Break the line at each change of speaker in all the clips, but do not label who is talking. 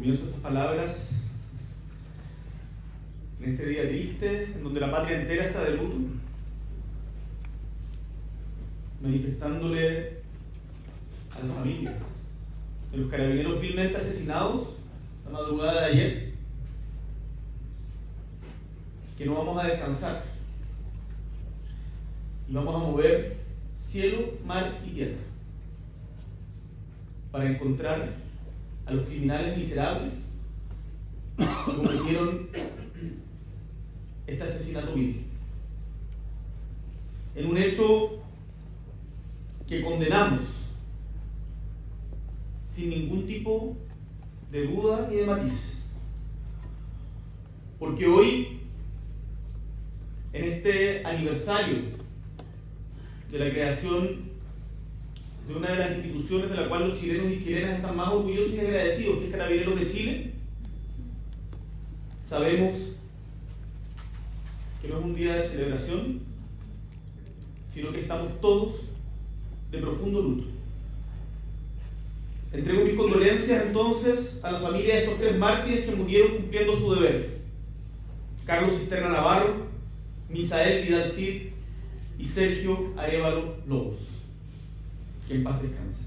Comienzo estas palabras en este día triste, en donde la patria entera está de luto, manifestándole a las familias de los carabineros vilmente asesinados la madrugada de ayer, que no vamos a descansar y vamos a mover cielo, mar y tierra para encontrar a los criminales miserables que cometieron este asesinato vil, en un hecho que condenamos sin ningún tipo de duda ni de matiz, porque hoy, en este aniversario de la creación de una de las instituciones de la cual los chilenos y chilenas están más orgullosos y agradecidos, que es Carabineros de Chile, sabemos que no es un día de celebración, sino que estamos todos de profundo luto. Entrego mis condolencias entonces a la familia de estos 3 mártires que murieron cumpliendo su deber: Carlos Cisterna Navarro, Misael Vidal Cid y Sergio Arévalo Lobos, que en paz descanse.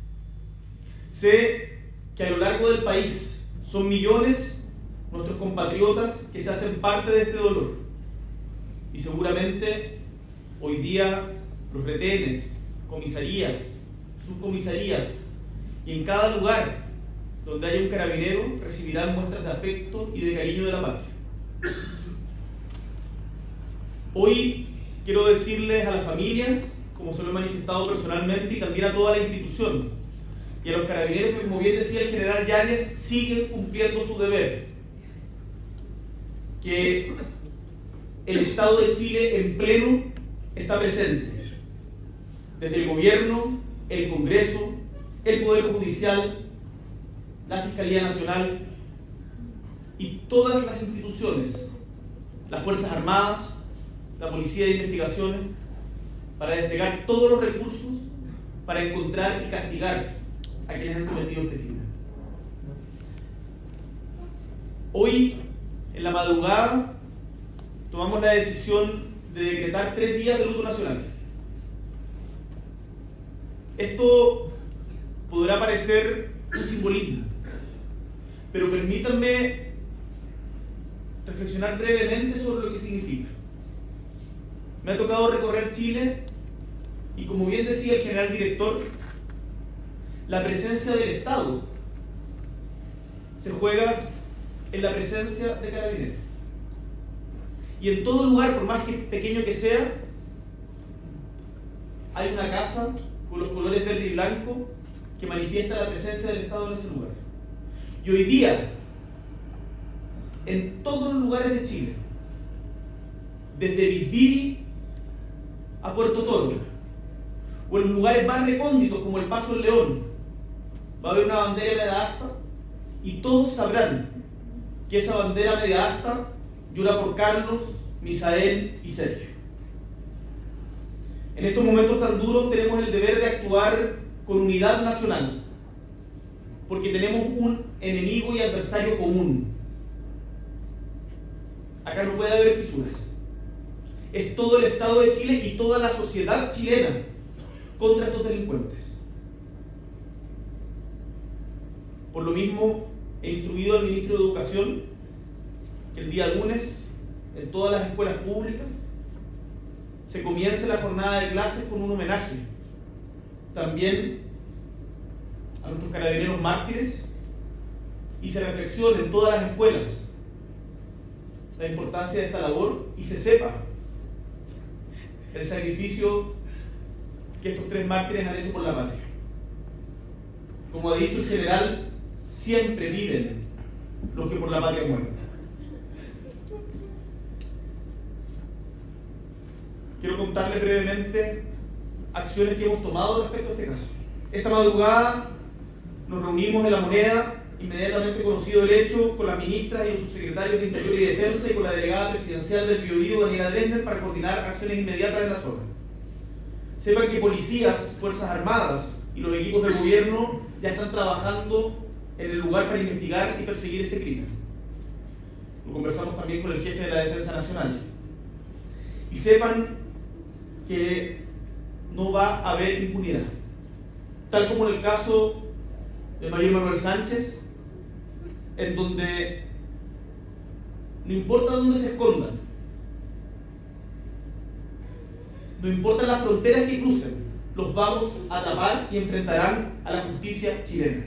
Sé que a lo largo del país son millones nuestros compatriotas que se hacen parte de este dolor, y seguramente hoy día los retenes, comisarías, subcomisarías y en cada lugar donde haya un carabinero recibirán muestras de afecto y de cariño de la patria. Hoy quiero decirles a las familias, como se lo he manifestado personalmente, y también a toda la institución, y a los carabineros que, como bien decía el general Yáñez, siguen cumpliendo su deber, que el Estado de Chile en pleno está presente, desde el gobierno, el Congreso, el Poder Judicial, la Fiscalía Nacional y todas las instituciones, las Fuerzas Armadas, la Policía de Investigaciones, para desplegar todos los recursos para encontrar y castigar a quienes han cometido este crimen. Hoy, en la madrugada, tomamos la decisión de decretar 3 días de luto nacional. Esto podrá parecer un simbolismo, pero permítanme reflexionar brevemente sobre lo que significa. Me ha tocado recorrer Chile y, como bien decía el general director, la presencia del Estado se juega en la presencia de carabineros. Y en todo lugar, por más que pequeño que sea, hay una casa con los colores verde y blanco que manifiesta la presencia del Estado en ese lugar. Y hoy día, en todos los lugares de Chile, desde Bisbiri a Puerto Toro, o en los lugares más recónditos como el Paso del León, va a haber una bandera media asta, y todos sabrán que esa bandera media asta llora por Carlos, Misael y Sergio. En estos momentos tan duros tenemos el deber de actuar con unidad nacional, porque tenemos un enemigo y adversario común. Acá no puede haber fisuras. Es todo el Estado de Chile y toda la sociedad chilena contra estos delincuentes. Por lo mismo, he instruido al ministro de Educación que el día lunes, en todas las escuelas públicas, se comience la jornada de clases con un homenaje también a nuestros carabineros mártires, y se reflexione en todas las escuelas la importancia de esta labor y se sepa el sacrificio que estos 3 mártires han hecho por la patria. Como ha dicho el general, siempre viven los que por la patria mueren. Quiero contarles brevemente acciones que hemos tomado respecto a este caso. Esta madrugada nos reunimos en La Moneda, inmediatamente conocido el hecho, con las ministras y los subsecretarios de Interior y Defensa y con la delegada presidencial del Biobío, Daniela Dresner, para coordinar acciones inmediatas en la zona. Sepan que policías, Fuerzas Armadas y los equipos del gobierno ya están trabajando en el lugar para investigar y perseguir este crimen. Lo conversamos también con el jefe de la Defensa Nacional. Y sepan que no va a haber impunidad. Tal como en el caso del mayor Manuel Sánchez, en donde no importa dónde se escondan, no importa las fronteras que crucen, los vamos a atrapar y enfrentarán a la justicia chilena.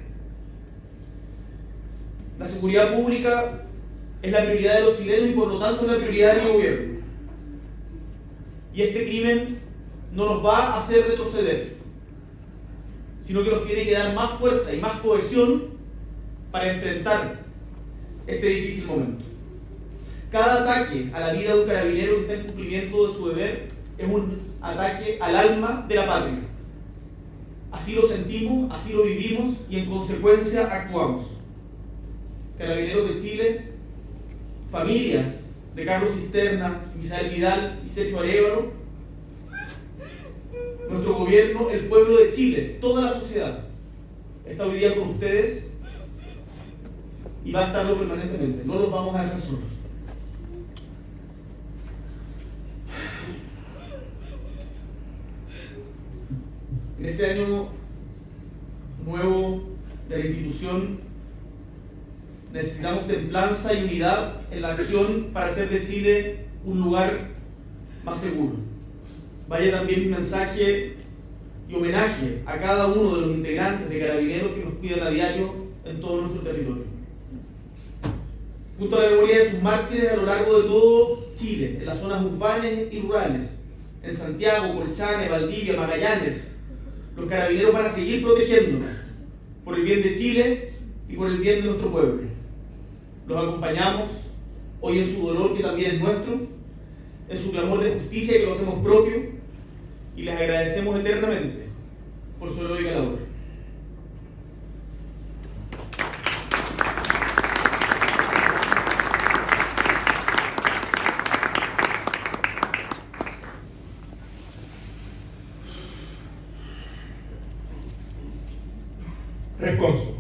La seguridad pública es la prioridad de los chilenos y por lo tanto es la prioridad de mi gobierno. Y este crimen no nos va a hacer retroceder, sino que nos tiene que dar más fuerza y más cohesión para enfrentar este difícil momento. Cada ataque a la vida de un carabinero que está en cumplimiento de su deber es un ataque al alma de la patria. Así lo sentimos, así lo vivimos y en consecuencia actuamos. Carabineros de Chile, familia de Carlos Cisterna, Misael Vidal y Sergio Arévalo, nuestro gobierno, el pueblo de Chile, toda la sociedad está hoy día con ustedes y va a estarlo permanentemente. No los vamos a dejar solos. En este año nuevo de la institución necesitamos templanza y unidad en la acción para hacer de Chile un lugar más seguro. Vaya también un mensaje y homenaje a cada uno de los integrantes de Carabineros que nos cuidan a diario en todo nuestro territorio. Junto a la memoria de sus mártires a lo largo de todo Chile, en las zonas urbanas y rurales, en Santiago, Colchane, Valdivia, Magallanes, los Carabineros van a seguir protegiéndonos por el bien de Chile y por el bien de nuestro pueblo. Los acompañamos hoy en su dolor, que también es nuestro, en su clamor de justicia, que lo hacemos propio, y les agradecemos eternamente por su heroica labor.
Responso.